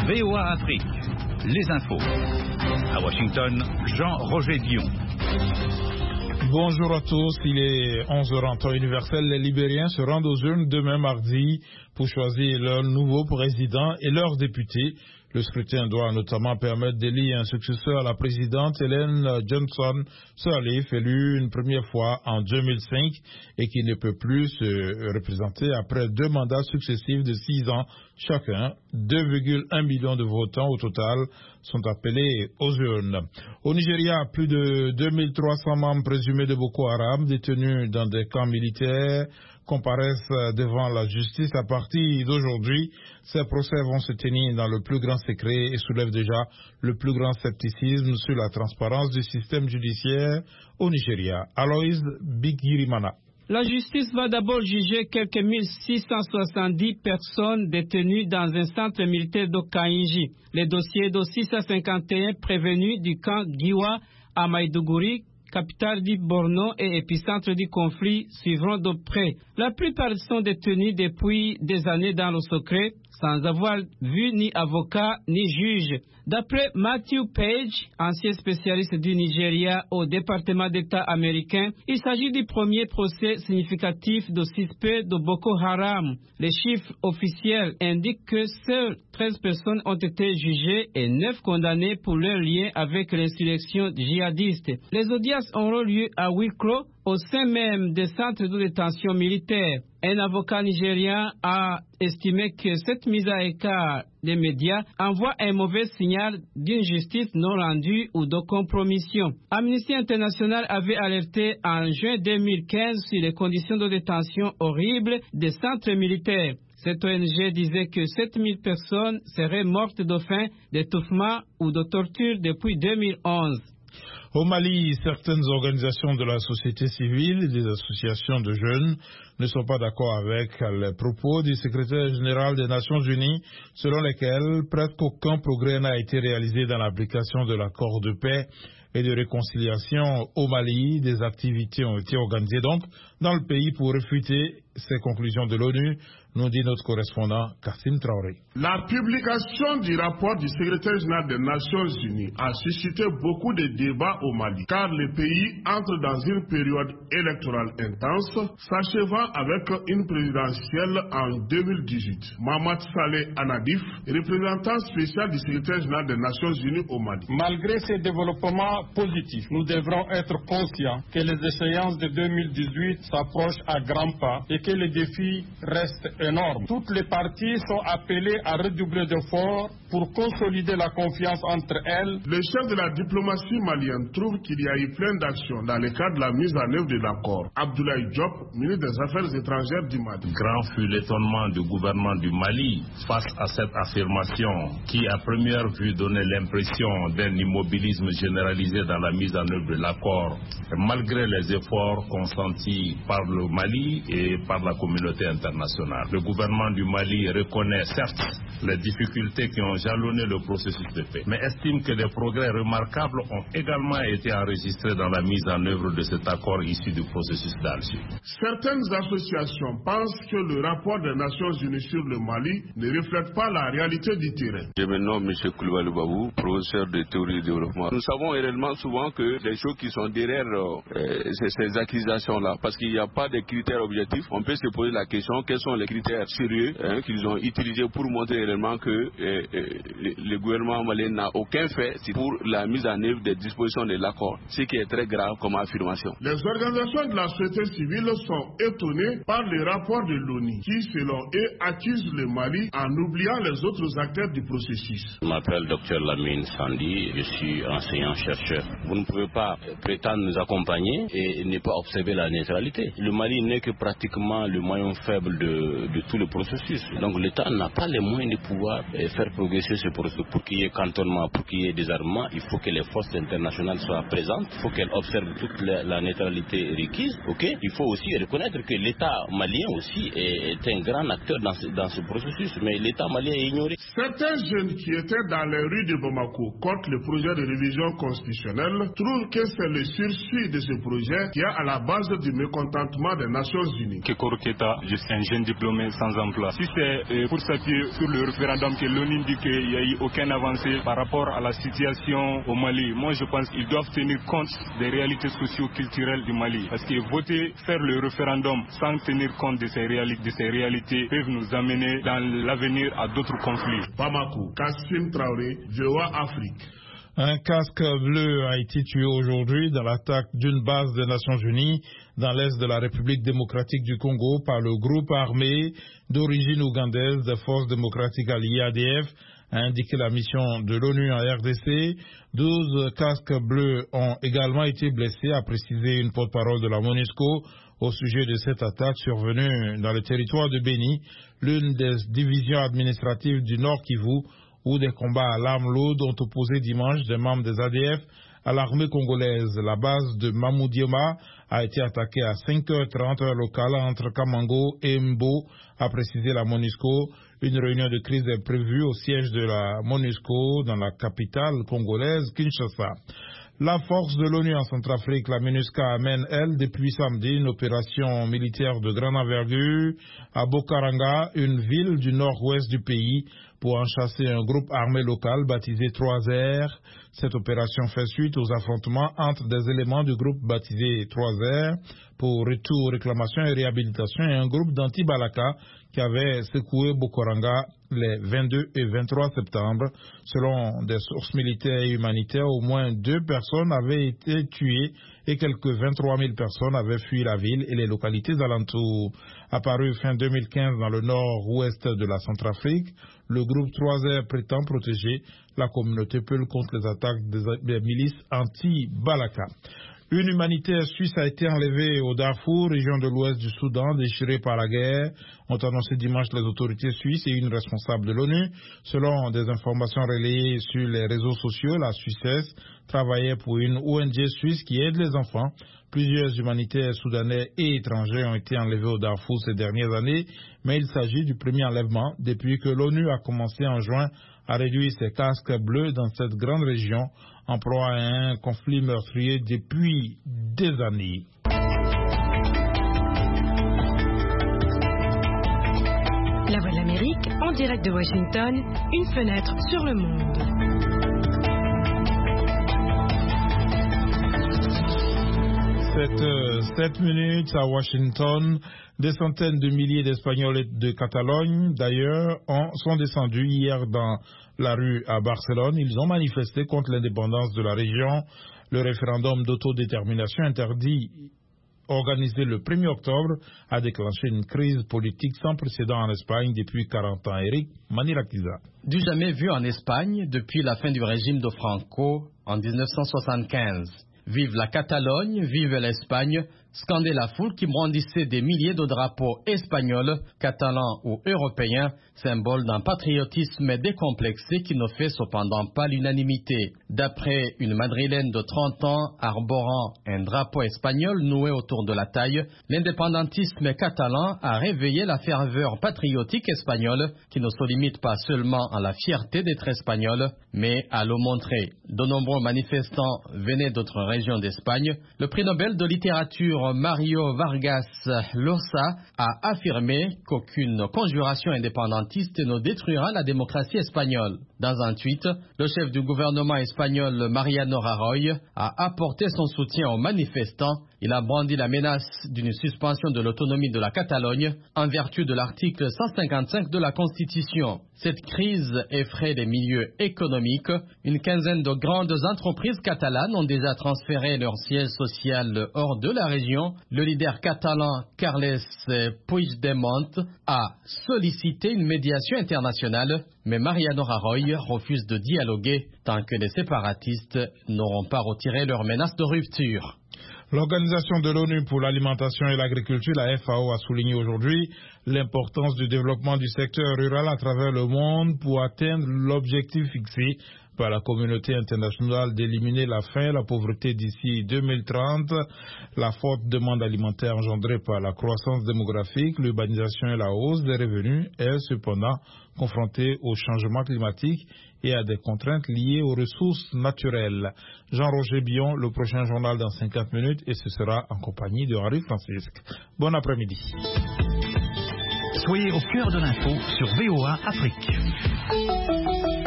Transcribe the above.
VOA Afrique, les infos. À Washington, Jean-Roger Dion. Bonjour à tous, il est 11h en temps universel. Les Libériens se rendent aux urnes demain mardi pour choisir leur nouveau président et leurs députés. Le scrutin doit notamment permettre d'élire un successeur à la présidente Ellen Johnson Sirleaf, élue une première fois en 2005 et qui ne peut plus se représenter après 2 mandats successifs de 6 ans chacun. 2,1 millions de votants au total sont appelés aux urnes. Au Nigeria, plus de 2300 membres présumés de Boko Haram détenus dans des camps militaires comparaissent devant la justice à partir d'aujourd'hui. Ces procès vont se tenir dans le plus grand secret et soulèvent déjà le plus grand scepticisme sur la transparence du système judiciaire au Nigeria. Aloïs Bigirimana. La justice va d'abord juger quelques 1670 personnes détenues dans un centre militaire d'Okainji. Les dossiers de 651 prévenus du camp Giwa à Maïdougouri, capitale du Borno et épicentre du conflit, suivront de près. La plupart sont détenus depuis des années dans le secret, sans avoir vu ni avocat ni juge. D'après Matthew Page, ancien spécialiste du Nigeria au département d'État américain, il s'agit du premier procès significatif de suspects de Boko Haram. Les chiffres officiels indiquent que seules 13 personnes ont été jugées et 9 condamnées pour leur lien avec l'insurrection djihadiste. Les audiences auront lieu à huis clos au sein même des centres de détention militaire. Un avocat nigérien a estimé que cette mise à écart des médias envoie un mauvais signal d'une justice non rendue ou de compromission. Amnesty International avait alerté en juin 2015 sur les conditions de détention horribles des centres militaires. Cette ONG disait que 7000 personnes seraient mortes de faim, d'étouffement ou de torture depuis 2011. Au Mali, certaines organisations de la société civile et des associations de jeunes ne sont pas d'accord avec les propos du secrétaire général des Nations Unies, selon lesquels presque aucun progrès n'a été réalisé dans l'application de l'accord de paix et de réconciliation au Mali. Des activités ont été organisées donc dans le pays pour réfuter ces conclusions de l'ONU, nous dit notre correspondant Kassim Traoré. La publication du rapport du secrétaire général des Nations Unies a suscité beaucoup de débats au Mali, car le pays entre dans une période électorale intense, s'achevant avec une présidentielle en 2018. Mamad Saleh Anadif, représentant spécial du secrétaire général des Nations Unies au Mali. Malgré ces développements positifs, nous devrons être conscients que les échéances de 2018 s'approchent à grands pas et que les défis restent énormes. Toutes les parties sont appelées à redoubler d'efforts pour consolider la confiance entre elles. Le chef de la diplomatie malienne trouve qu'il y a eu plein d'actions dans le cadre de la mise en œuvre de l'accord. Abdoulaye Diop, ministre des Affaires étrangères du Mali. Grand fut l'étonnement du gouvernement du Mali face à cette affirmation qui, à première vue, donnait l'impression d'un immobilisme généralisé dans la mise en œuvre de l'accord, malgré les efforts consentis par le Mali et par la communauté internationale. Le gouvernement du Mali reconnaît certes les difficultés qui ont jalonné le processus de paix, mais estime que des progrès remarquables ont également été enregistrés dans la mise en œuvre de cet accord issu du processus d'Alger. Certaines associations pensent que le rapport des Nations Unies sur le Mali ne reflète pas la réalité du terrain. Je me nomme M. Koulibaly Babou, professeur de théorie du développement. Nous savons réellement souvent que les choses qui sont derrière ces accusations-là, parce qu'il n'y a pas de critères objectifs, on peut se poser la question, quels sont les critères sérieux qu'ils ont utilisés pour montrer réellement que le gouvernement malien n'a aucun fait pour la mise en œuvre des dispositions de l'accord, ce qui est très grave comme affirmation. Les organisations de la société civile sont étonnées par les rapports de l'ONU qui, selon eux, accusent le Mali en oubliant les autres acteurs du processus. Je m'appelle Dr Lamine Sandi, je suis enseignant-chercheur. Vous ne pouvez pas prétendre nous accompagner et ne pas observer la neutralité. Le Mali n'est que pratiquement le maillon faible de tout le processus. Donc l'État n'a pas les moyens de pouvoir faire progresser ce processus. Pour qu'il y ait cantonnement, pour qu'il y ait désarmement, il faut que les forces internationales soient présentes, il faut qu'elles observent toute la neutralité requise. Il faut aussi reconnaître que l'État malien aussi est un grand acteur dans ce processus, mais l'État malien est ignoré. Certains jeunes qui étaient dans les rues de Bamako contre le projet de révision constitutionnelle trouvent que c'est le sursis de ce projet qui est à la base du mécontentement des Nations Unies. Kekoro Keta, je suis un jeune diplômé chômés sans emploi. Si c'est pour s'appuyer sur le référendum que l'ONU dit qu'il n'y a eu aucune avancée par rapport à la situation au Mali, moi je pense qu'ils doivent tenir compte des réalités socio-culturelles du Mali. Parce que voter, faire le référendum sans tenir compte de ces réalités peuvent nous amener dans l'avenir à d'autres conflits. Bamako, Kassim Traoré, VOA Afrique. Un casque bleu a été tué aujourd'hui dans l'attaque d'une base des Nations Unies dans l'est de la République démocratique du Congo par le groupe armé d'origine ougandaise des Forces démocratiques alliées ADF, a indiqué la mission de l'ONU en RDC. 12 casques bleus ont également été blessés, a précisé une porte-parole de la MONUSCO au sujet de cette attaque survenue dans le territoire de Béni, l'une des divisions administratives du Nord Kivu, où des combats à l'arme lourde ont opposé dimanche des membres des ADF à l'armée congolaise. La base de Mamoudioma a été attaquée à 5h30 heure locale entre Kamango et Mbo, a précisé la MONUSCO. Une réunion de crise est prévue au siège de la MONUSCO dans la capitale congolaise, Kinshasa. La force de l'ONU en Centrafrique, la MINUSCA, amène, elle, depuis samedi, une opération militaire de grande envergure à Bokaranga, une ville du nord-ouest du pays, pour enchasser un groupe armé local baptisé 3R. Cette opération fait suite aux affrontements entre des éléments du groupe baptisé 3R pour retour, réclamation et réhabilitation et un groupe d'anti-Balaka qui avait secoué Bokaranga les 22 et 23 septembre. Selon des sources militaires et humanitaires, au moins 2 personnes avaient été tuées et quelques 23 000 personnes avaient fui la ville et les localités alentours. Apparu fin 2015 dans le nord-ouest de la Centrafrique, le groupe 3R prétend protéger la communauté Peul contre les attaques des milices anti-Balaka. Une humanitaire suisse a été enlevée au Darfour, région de l'ouest du Soudan, déchirée par la guerre, ont annoncé dimanche les autorités suisses et une responsable de l'ONU. Selon des informations relayées sur les réseaux sociaux, la Suissesse travaillait pour une ONG suisse qui aide les enfants. Plusieurs humanitaires soudanais et étrangers ont été enlevés au Darfour ces dernières années, mais il s'agit du premier enlèvement depuis que l'ONU a commencé en juin à réduire ses casques bleus dans cette grande région en proie à un conflit meurtrier depuis des années. La Voix de l'Amérique, en direct de Washington, une fenêtre sur le monde. Cette 7 minutes à Washington, des centaines de milliers d'Espagnols de Catalogne, d'ailleurs, sont descendus hier dans la rue à Barcelone. Ils ont manifesté contre l'indépendance de la région. Le référendum d'autodétermination interdit, organisé le 1er octobre, a déclenché une crise politique sans précédent en Espagne depuis 40 ans. Eric Manirakiza. Du jamais vu en Espagne depuis la fin du régime de Franco en 1975. Vive la Catalogne, vive l'Espagne, scandait la foule qui brandissait des milliers de drapeaux espagnols, catalans ou européens, symbole d'un patriotisme décomplexé qui ne fait cependant pas l'unanimité. D'après une Madrilène de 30 ans arborant un drapeau espagnol noué autour de la taille, l'indépendantisme catalan a réveillé la ferveur patriotique espagnole qui ne se limite pas seulement à la fierté d'être espagnol, mais à le montrer. De nombreux manifestants venaient d'autres régions d'Espagne. Le prix Nobel de littérature Mario Vargas Llosa a affirmé qu'aucune conjuration indépendantiste ne détruira la démocratie espagnole. Dans un tweet, le chef du gouvernement espagnol Mariano Rajoy a apporté son soutien aux manifestants. Il a brandi la menace d'une suspension de l'autonomie de la Catalogne en vertu de l'article 155 de la Constitution. Cette crise effraie les milieux économiques. Une quinzaine de grandes entreprises catalanes ont déjà transféré leur siège social hors de la région. Le leader catalan Carles Puigdemont a sollicité une médiation internationale, mais Mariano Rajoy refuse de dialoguer tant que les séparatistes n'auront pas retiré leur menace de rupture. L'Organisation de l'ONU pour l'alimentation et l'agriculture, la FAO, a souligné aujourd'hui l'importance du développement du secteur rural à travers le monde pour atteindre l'objectif fixé par la communauté internationale d'éliminer la faim et la pauvreté d'ici 2030. La forte demande alimentaire engendrée par la croissance démographique, l'urbanisation et la hausse des revenus est cependant confrontée au changement climatique et à des contraintes liées aux ressources naturelles. Jean-Roger Bion, le prochain journal dans 50 minutes et ce sera en compagnie de Henri Francisque. Bon après-midi. Soyez au cœur de l'info sur VOA Afrique.